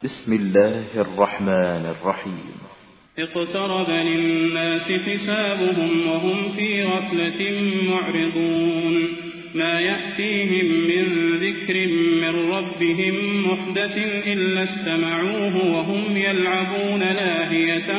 بسم الله الرحمن الرحيم. اقترب للناس حسابهم وهم في غفلة معرضون ما يأتيهم من ذكر من ربهم محدث إلا استمعوه وهم يلعبون لاهية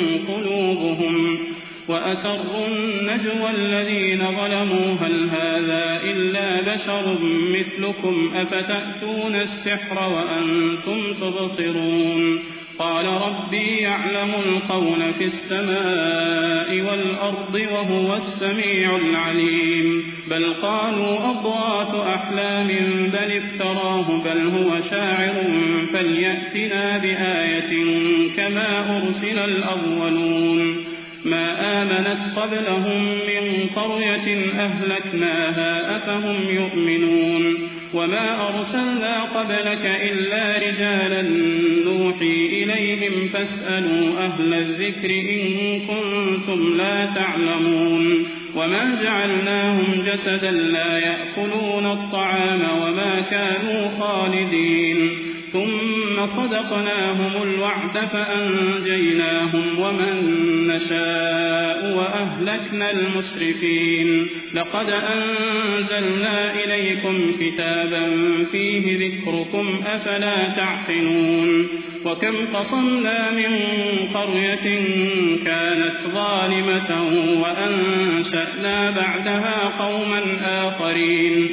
قلوبهم وأسروا النجوى الذين ظلموا هل هذا إلا بشر مثلكم أفتأتون السحر وأنتم تبصرون قال ربي يعلم القول في السماء والأرض وهو السميع العليم بل قالوا أضغاث أحلام بل افتراه بل هو شاعر فليأتنا بآية كما أرسل الأولون ما آمنت قبلهم من قرية أهلكناها أفهم يؤمنون وما أرسلنا قبلك إلا رجالا نوحي إليهم فاسألوا أهل الذكر إن كنتم لا تعلمون وما جعلناهم جسدا لا يأكلون الطعام وما كانوا خالدين ثم صدقناهم الوعد فأنجيناهم ومن نشاء وأهلكنا المسرفين لقد أنزلنا إليكم كتابا فيه ذكركم أفلا تعقلون وكم قصمنا من قرية كانت ظالمة وأنشأنا بعدها قوما آخرين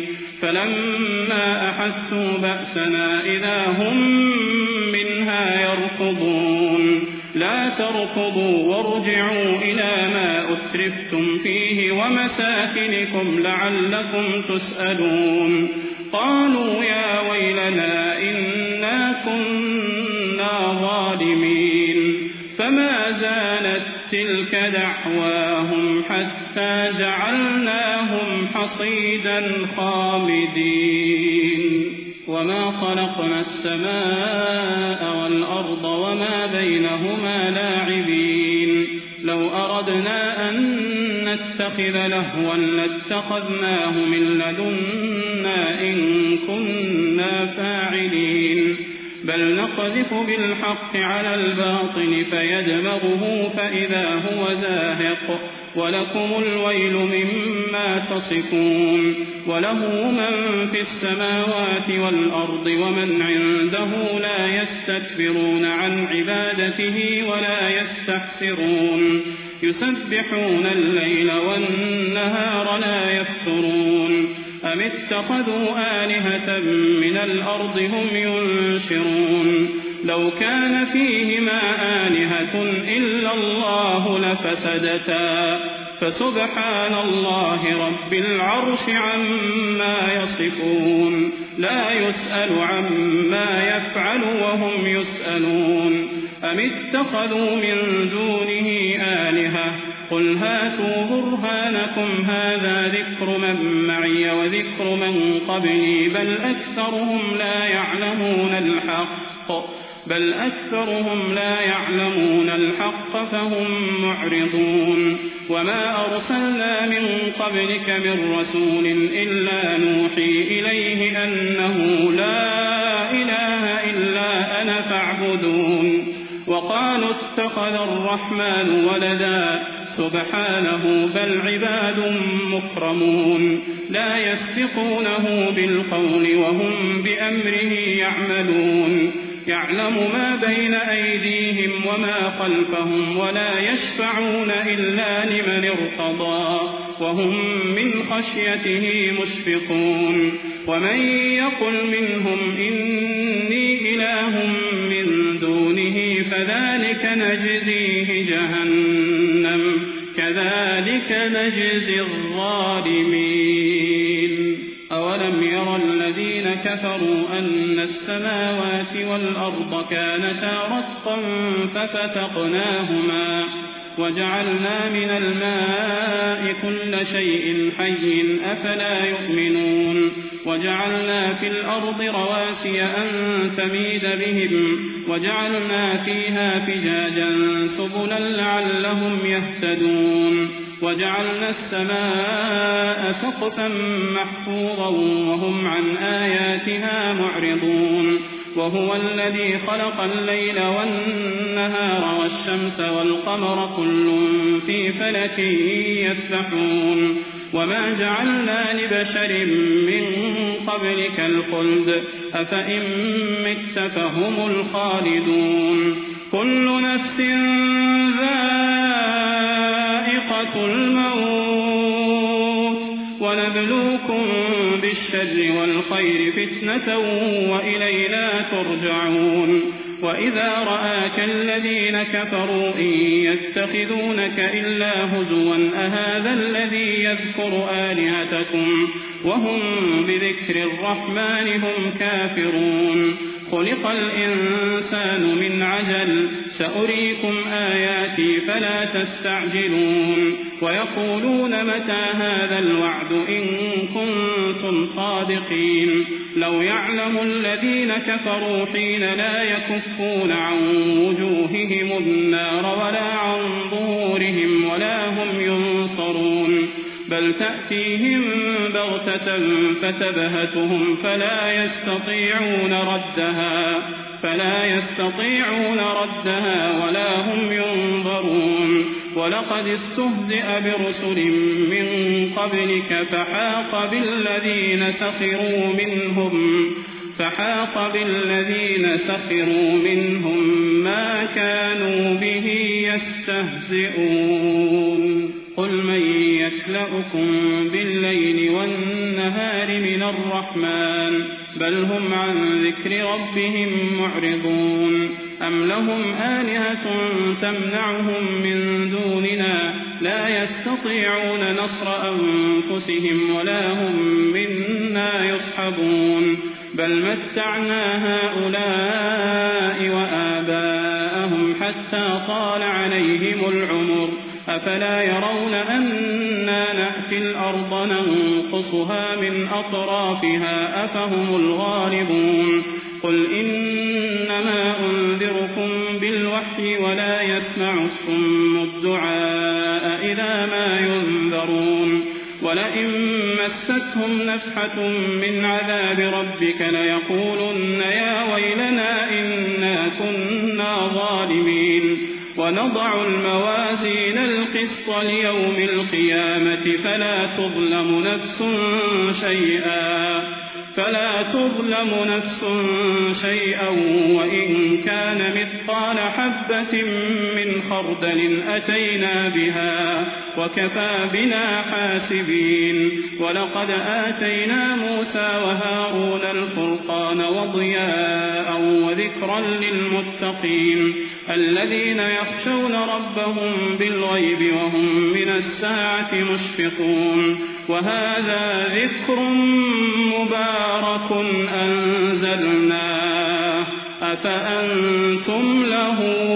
فلما أحسوا بأسنا إذا هم منها يركضون لا تركضوا وارجعوا إلى ما أترفتم فيه ومساكنكم لعلكم تسألون قالوا يا ويلنا إنا كنا ظالمين فما زالت تلك دعواهم حتى جعلناهم حصيدا خامدين وما خلقنا السماء والأرض وما بينهما لاعبين لو أردنا أن نتخذ لهوا لاتخذناه من لدنا إن كنا فاعلين بل نقذف بالحق على الباطل فيدمغه فإذا هو زاهق ولكم الويل مما تصفون وله من في السماوات والأرض ومن عنده لا يستكبرون عن عبادته ولا يستحسرون يسبحون الليل والنهار لا يفترون أم اتخذوا آلهة من الأرض هم ينشرون لو كان فيهما آلهة إلا الله لفسدتا فسبحان الله رب العرش عما يصفون لا يسأل عما يفعل وهم يسألون أم اتخذوا من دونه آلهة قل هاتوا برهانكم هذا ذكر من معي وذكر من قبلي بل أكثرهم لا يعلمون الحق فهم معرضون وما أرسلنا من قبلك من رسول إلا نوحي إليه أنه لا إله إلا أنا فاعبدون وقالوا اتخذ الرحمن ولدا سبحانه بل عباد مكرمون لا يسبقونه بالقول وهم بأمره يعملون يعلم ما بين أيديهم وما خلفهم ولا يشفعون إلا لمن ارتضى وهم من خشيته مشفقون ومن يقل منهم إني إله من دونه فذلك نجزيه جهنم كذلك نجزي الظالمين أولم يرى الذين كفروا أن السماوات والأرض كانتا رتقا ففتقناهما وجعلنا من الماء كل شيء حي أفلا يؤمنون وجعلنا في الأرض رواسي أن تميد بهم وجعلنا فيها فجاجا سبلا لعلهم يهتدون وجعلنا السماء سقفا محفوظا وهم عن آياتها معرضون وهو الذي خلق الليل والنهار والشمس والقمر كل في فلك يسبحون وما جعلنا لبشر من قبلك الخلد أفإن مت فهم الخالدون كل نفس ذائقة الموت ونبلوكم بالشر والخير فتنة وإلينا ترجعون وإذا رآك الذين كفروا إن يتخذونك إلا هزوا أهذا الذي يذكر آلهتكم وهم بذكر الرحمن هم كافرون خلق الإنسان من عجل سأريكم آياتي فلا تستعجلون ويقولون متى هذا الوعد إن كنتم صادقين لو يعلم الذين كفروا حين لا يكفون عن وجوههم النار ولا عن ظهورهم ولا هم ينصرون بل تأتيهم بغتة فتبهتهم فلا يستطيعون ردها ولا هم ينظرون ولقد استهزئ برسل من قبلك فحاق بالذين سخروا منهم ما كانوا به يستهزئون قل من يكلؤكم بالليل والنهار من الرحمن بل هم عن ذكر ربهم معرضون أم لهم آلهة تمنعهم من دوننا لا يستطيعون نصر أنفسهم ولا هم منا يصحبون بل متعنا هؤلاء وآباءهم حتى طال عليهم العمر أفلا يرون أنا نأتي الأرض ننقصها من أطرافها أفهم الغالبون قل إنما أنذركم بالوحي ولا يسمع الصم الدعاء إذا ما ينذرون ولئن مستهم نفحة من عذاب ربك ليقولن يا ويلنا إنا كنا ظالمين ونضع الموازين القسط ليوم القيامة فلا تظلم نفس شيئا وإن كان مثقال حبة من خردل أتينا بها وكفى بنا حاسبين ولقد آتينا موسى وهارون الفرقان وضياء وذكرا للمتقين الذين يخشون ربهم بالغيب وهم من الساعة مشفقون وهذا ذكر مبارك أنزلناه أفأنتم له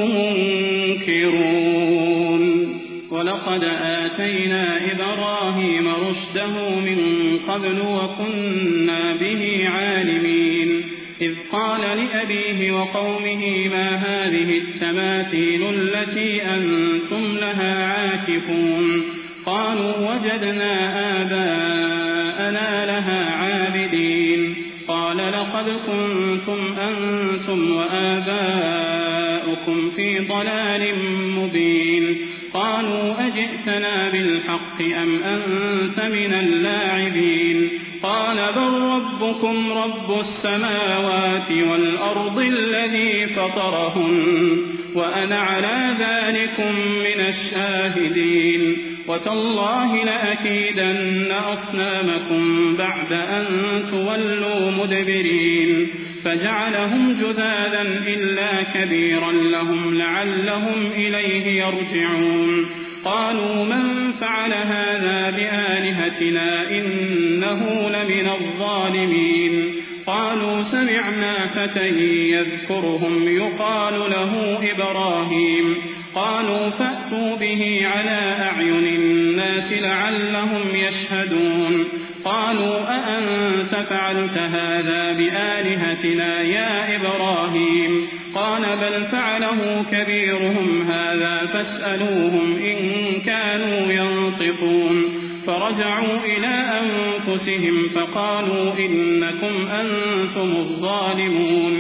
منكرون ولقد آتينا إبراهيم رشده من قبل وكنا به عالمين إذ قال لأبيه وقومه ما هذه التماثيل التي أنتم لها عاكفون قالوا وجدنا آباءنا لها عابدين قال لقد كنتم أنتم وآباؤكم في ضلال مبين قالوا أجئتنا بالحق أم أنت من اللاعبين قال بل ربكم رب السماوات والأرض الذي فطرهن وأنا على ذلكم من الشاهدين وتالله لأكيدن أصنامكم بعد أن تولوا مدبرين فجعلهم جذاذا إلا كبيرا لهم لعلهم إليه يرجعون قالوا من فعل هذا بآلهتنا إنه لمن الظالمين قالوا سمعنا فتى يذكرهم يقال له إبراهيم قالوا فأتوا به على أعين الناس لعلهم يشهدون قالوا أأنت فعلت هذا بآلهتنا يا إبراهيم قال بل فعله كبيرهم هذا فاسألوهم إن كانوا ينطقون فرجعوا إلى أنفسهم فقالوا إنكم أنتم الظالمون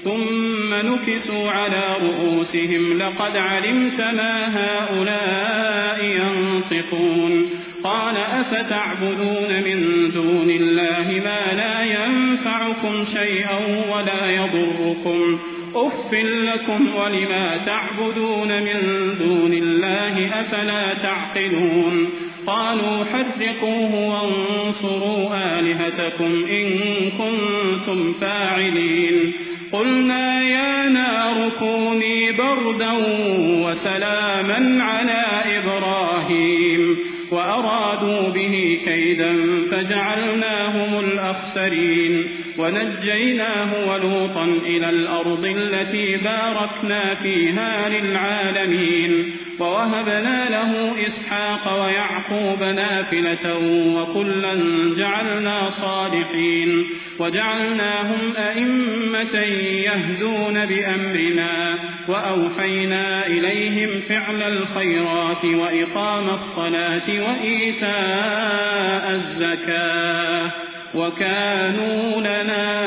ثم نكسوا على رؤوسهم لقد علمت ما هؤلاء ينطقون قال أفتعبدون من دون الله ما لا ينفعكم شيئا ولا يضركم أف لكم ولما تعبدون من دون الله أفلا تعقلون قالوا حرقوه وانصروا آلهتكم إن كنتم فاعلين قلنا يا نار كوني بردا وسلاما على إبراهيم وأرادوا به كيدا فجعلناهم الأخسرين ونجيناه ولوطا إلى الأرض التي باركنا فيها للعالمين ووهبنا له إسحاق ويعقوب نافلة وكلا جعلنا صالحين وجعلناهم أئمة يهدون بأمرنا وأوحينا إليهم فعل الخيرات وإقام الصلاة وإيتاء الزكاة وكانوا لنا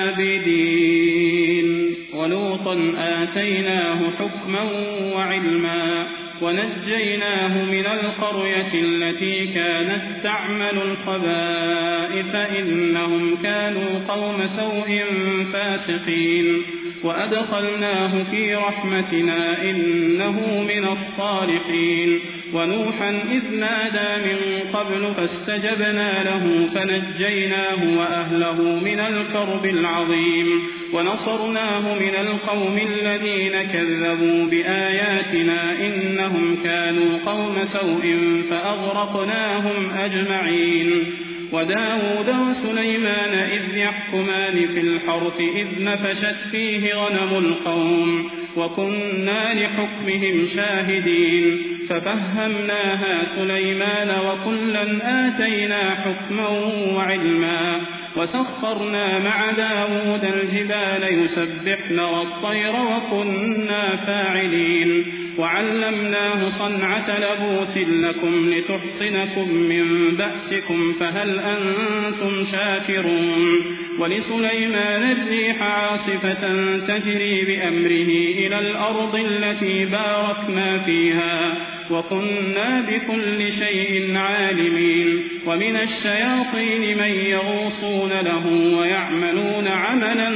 عابدين ولوطا آتيناه حكما وعلما ونجيناه من القرية التي كانت تعمل الخبائث إنهم كانوا قوم سوء فاسقين وأدخلناه في رحمتنا إنه من الصالحين ونوحا إذ نادى من قبل فاستجبنا له فنجيناه وأهله من الكرب العظيم ونصرناه من القوم الذين كذبوا بآياتنا إنهم كانوا قوم سوء فأغرقناهم أجمعين وداود وسليمان إذ يحكمان في الحرث إذ نفشت فيه غنم القوم وكنا لحكمهم شاهدين ففهمناها سليمان وكلا آتينا حكما وعلما وسخرنا مع داود الجبال يسبحن والطير وكنا فاعلين وعلمناه صنعة لبوس لكم لتحصنكم من بأسكم فهل أنتم شاكرون ولسليمان الريح عاصفة تجري بأمره إلى الأرض التي باركنا فيها وكنا بكل شيء عالمين ومن الشياطين من يغوصون له ويعملون عملا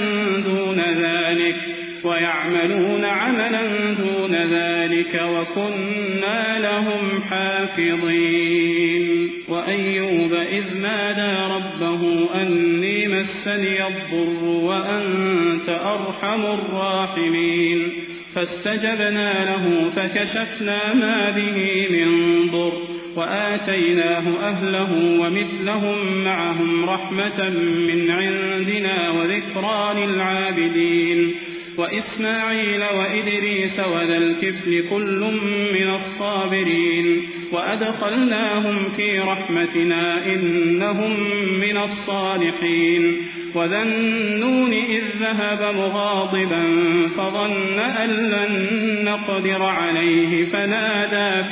دون ذلك وكنا لهم حافظين وأيوب إذ نادى ربه أني مسني الضر وأنت أرحم الراحمين فاستجبنا له فكشفنا ما به من ضر وآتيناه أهله ومثلهم معهم رحمة من عندنا وذكرى للعابدين وإسماعيل وإدريس وذا الكفل كل من الصابرين وأدخلناهم في رحمتنا إنهم من الصالحين وذا النون إذ ذهب مغاضبا فظن أن لن نقدر عليه فنادى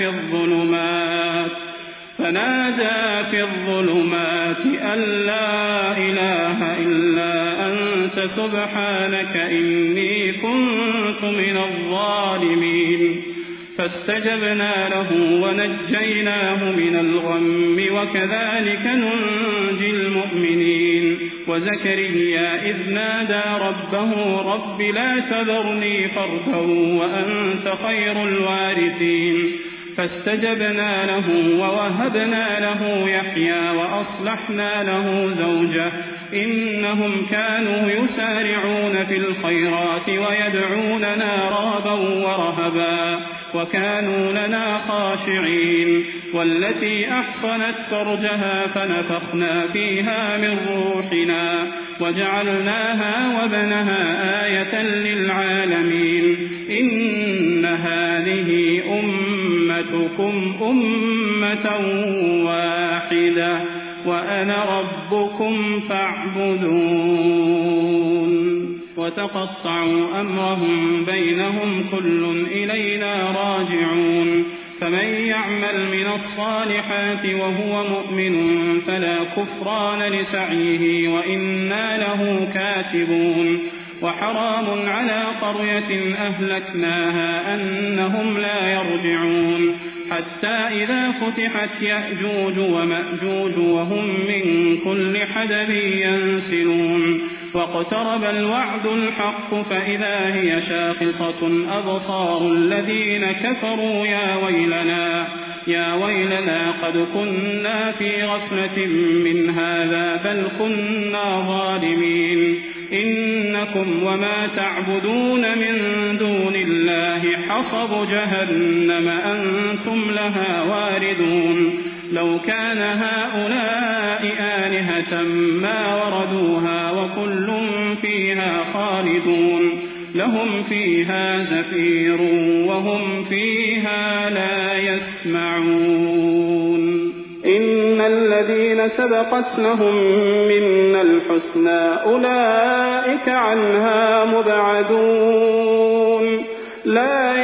في الظلمات أن لا إله إلا أنت سبحانك إني كنت من الظالمين فاستجبنا له ونجيناه من الغم وكذلك ننجي المؤمنين وزكريا إذ نادى ربه رب لا تذرني فردا وأنت خير الوارثين فاستجبنا له ووهبنا له يحيى وأصلحنا له زوجه إنهم كانوا يسارعون في الخيرات ويدعوننا رغبا ورهبا وكانوا لنا خاشعين والتي أحصنت فرجها فنفخنا فيها من روحنا وجعلناها وابنها آية للعالمين إن هذه أمتكم أمة واحدة وأنا ربكم فاعبدون وتقطعوا أمرهم بينهم كل إلينا راجعون فمن يعمل من الصالحات وهو مؤمن فلا كفران لسعيه وإنا له كاتبون وحرام على قرية أهلكناها أنهم لا يرجعون حتى إذا فتحت يأجوج ومأجوج وهم من كل حدب ينسلون واقترب الوعد الحق فإذا هي شاخصة أبصار الذين كفروا يا ويلنا قد كنا في غفلة من هذا بل كنا ظالمين إنكم وما تعبدون من دون الله حصب جهنم أنتم لها واردون لو كان هؤلاء آلهة ما وردوها وكل فيها خالدون لهم فيها زفير وهم فيها لا يسمعون إن الذين سبقت لهم منا الحسنى أولئك عنها مبعدون لا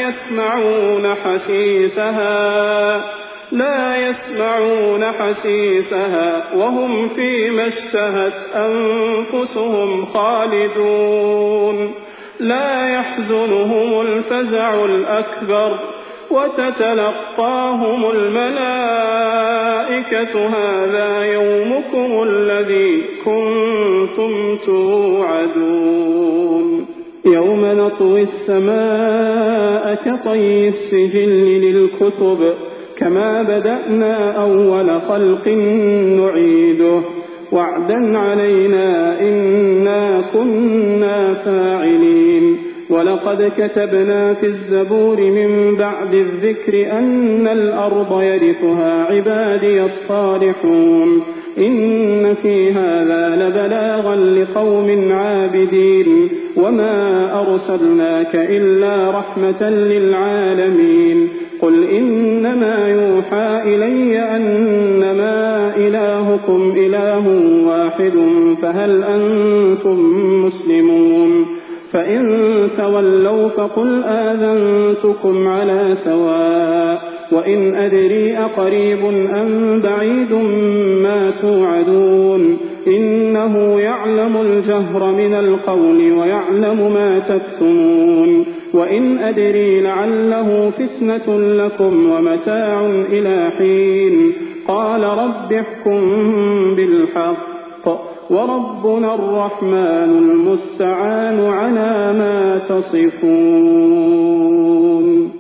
يسمعون حسيسها وهم فيما اشتهت أنفسهم خالدون لا يحزنهم الفزع الأكبر وتتلقاهم الملائكة هذا يومكم الذي كنتم توعدون يوم نطوي السماء كطي السجل للكتب كما بدأنا أول خلق نعيده وعدا علينا إنا كنا فاعلين ولقد كتبنا في الزبور من بعد الذكر أن الأرض يرثها عبادي الصالحون إن في هذا لبلاغا لقوم عابدين وما أرسلناك إلا رحمة للعالمين قل إنما يوحى إلي أنما إلهكم إله واحد فهل أنتم مسلمون فإن تولوا فقل آذنتكم على سواء وإن أدري أقريب أم بعيد ما توعدون إنه يعلم الجهر من القول ويعلم ما تكتمون وإن أدري لعله فتنة لكم ومتاع إلى حين قال رب احكم بالحق وربنا الرحمن المستعان على ما تصفون